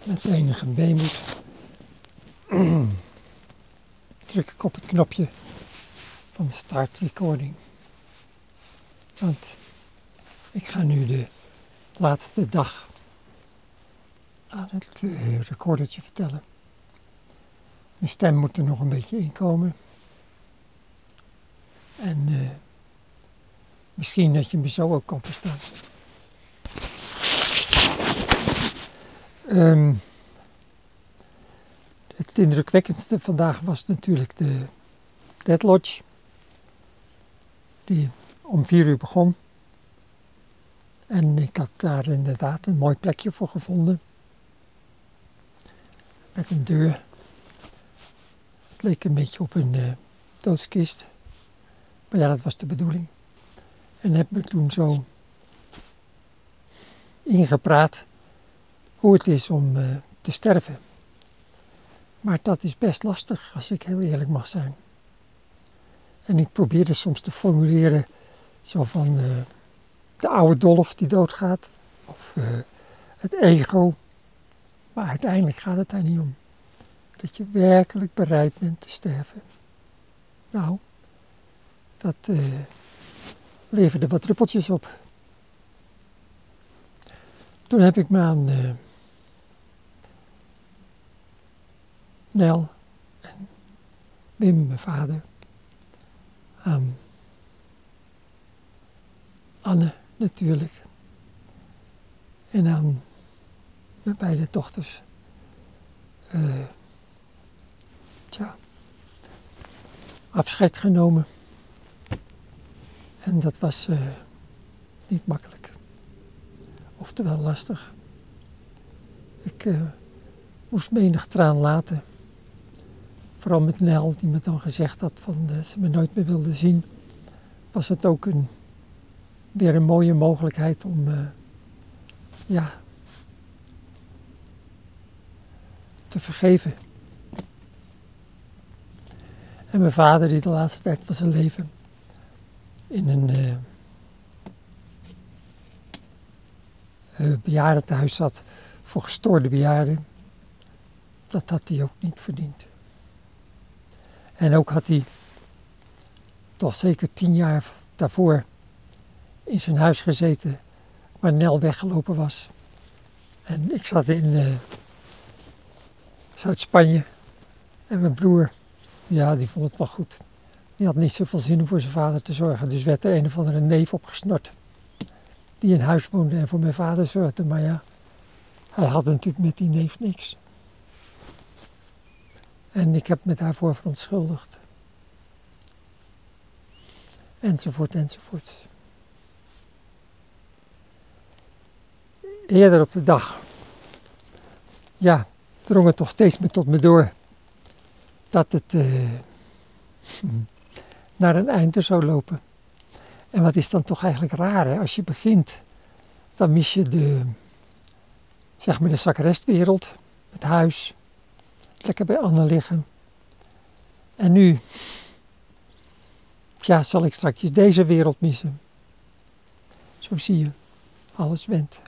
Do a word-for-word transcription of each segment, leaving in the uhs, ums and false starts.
Met enige weemoed druk ik op het knopje van start recording. Want ik ga nu de laatste dag aan het uh, recordertje vertellen. Mijn stem moet er nog een beetje inkomen. En uh, misschien dat je me zo ook kan verstaan. Um, het indrukwekkendste vandaag was natuurlijk de Dead Lodge. Die om vier uur begon. En ik had daar inderdaad een mooi plekje voor gevonden. Met een deur. Het leek een beetje op een uh, doodskist. Maar ja, dat was de bedoeling. En heb me toen zo ingepraat hoe het is om uh, te sterven. Maar dat is best lastig, als ik heel eerlijk mag zijn. En ik probeerde soms te formuleren, zo van uh, de oude dolf die doodgaat, of uh, het ego. Maar uiteindelijk gaat het daar niet om. Dat je werkelijk bereid bent te sterven. Nou, dat uh, leverde wat druppeltjes op. Toen heb ik me aan uh, Nel en Wim, mijn vader, aan Anne natuurlijk, en aan mijn beide dochters, uh, tja, afscheid genomen. En dat was uh, niet makkelijk. Oftewel lastig. Ik uh, moest menig traan laten. Vooral met Nel, die me dan gezegd had van uh, ze me nooit meer wilde zien. Was het ook een, weer een mooie mogelijkheid om, uh, ja, te vergeven. En mijn vader, die de laatste tijd van zijn leven in een uh, uh, bejaardentehuis zat voor gestoorde bejaarden, dat had hij ook niet verdiend. En ook had hij toch zeker tien jaar daarvoor in zijn huis gezeten waar Nel weggelopen was. En ik zat in uh, Zuid-Spanje en mijn broer, ja, die vond het wel goed. Die had niet zoveel zin om voor zijn vader te zorgen, dus werd er een of andere neef opgesnort die in huis woonde en voor mijn vader zorgde. Maar ja, hij had natuurlijk met die neef niks. En ik heb me daarvoor verontschuldigd. Enzovoort, enzovoort. Eerder op de dag, ja, drong het toch steeds meer tot me door dat het uh, naar een einde zou lopen. En wat is dan toch eigenlijk raar, hè? Als je begint, dan mis je de, zeg maar de zakrestwereld, het huis, lekker bij Anne liggen. En nu, ja, zal ik straks deze wereld missen. Zo zie je, alles went.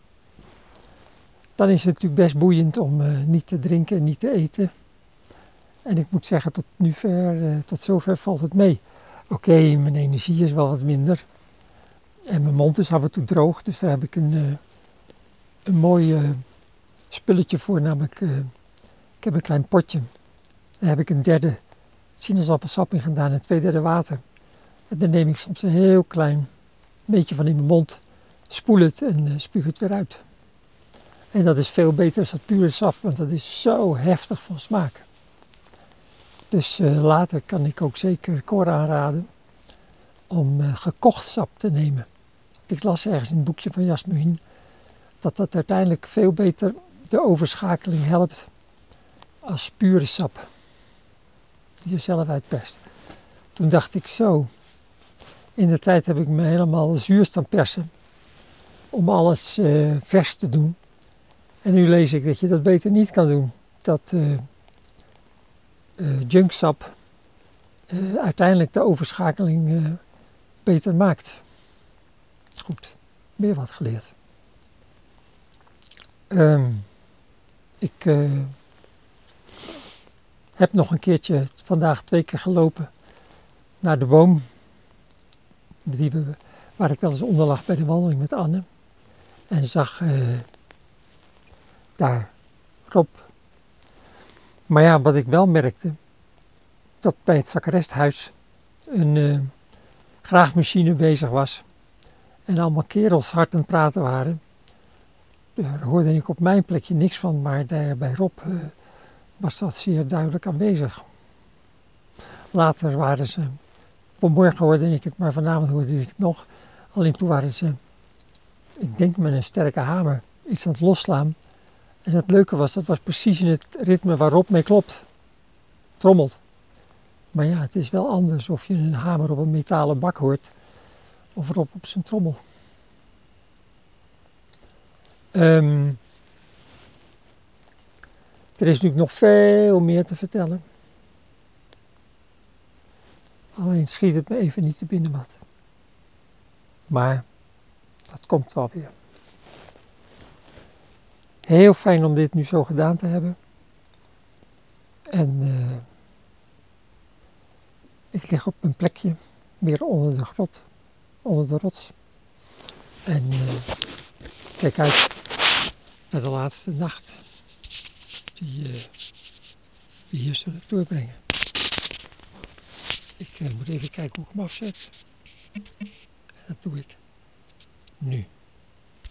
Dan is het natuurlijk best boeiend om uh, niet te drinken en niet te eten. En ik moet zeggen, tot nu ver, uh, tot zover valt het mee. Oké, okay, mijn energie is wel wat minder. En mijn mond is af en toe droog, dus daar heb ik een, uh, een mooi uh, spulletje voor, namelijk, uh, ik heb een klein potje. Daar heb ik een derde sinaasappelsap in gedaan en twee derde water. En dan neem ik soms een heel klein beetje van in mijn mond, spoel het en uh, spuug het weer uit. En dat is veel beter dan dat pure sap, want dat is zo heftig van smaak. Dus uh, later kan ik ook zeker Cor aanraden om uh, gekocht sap te nemen. Ik las ergens in het boekje van Jasmin dat dat uiteindelijk veel beter de overschakeling helpt als pure sap. Die je zelf uitperst. Toen dacht ik zo, in de tijd heb ik me helemaal zuur staan persen om alles uh, vers te doen. En nu lees ik dat je dat beter niet kan doen. Dat uh, uh, junksap uh, uiteindelijk de overschakeling uh, beter maakt. Goed, weer wat geleerd. Um, Ik uh, heb nog een keertje vandaag twee keer gelopen naar de boom. Die we, waar ik wel eens onder lag bij de wandeling met Anne. En zag uh, daar Rob. Maar ja, wat ik wel merkte, dat bij het Zakresthuis een uh, graafmachine bezig was. En allemaal kerels hard aan het praten waren. Daar hoorde ik op mijn plekje niks van, maar daar bij Rob uh, was dat zeer duidelijk aanwezig. Later waren ze, vanmorgen hoorde ik het, maar vanavond hoorde ik het nog. Alleen toen waren ze, ik denk met een sterke hamer, iets aan het losslaan. En het leuke was, dat was precies in het ritme waar Rob mee klopt. Trommelt. Maar ja, het is wel anders of je een hamer op een metalen bak hoort, of Rob op zijn trommel. Um, er is natuurlijk nog veel meer te vertellen. Alleen schiet het me even niet te binnen wat. Maar dat komt wel weer. Heel fijn om dit nu zo gedaan te hebben. En uh, ik lig op een plekje, meer onder de grot, onder de rots. En uh, kijk uit naar de laatste nacht die uh, we hier zullen doorbrengen. Ik uh, moet even kijken hoe ik hem afzet. En dat doe ik nu.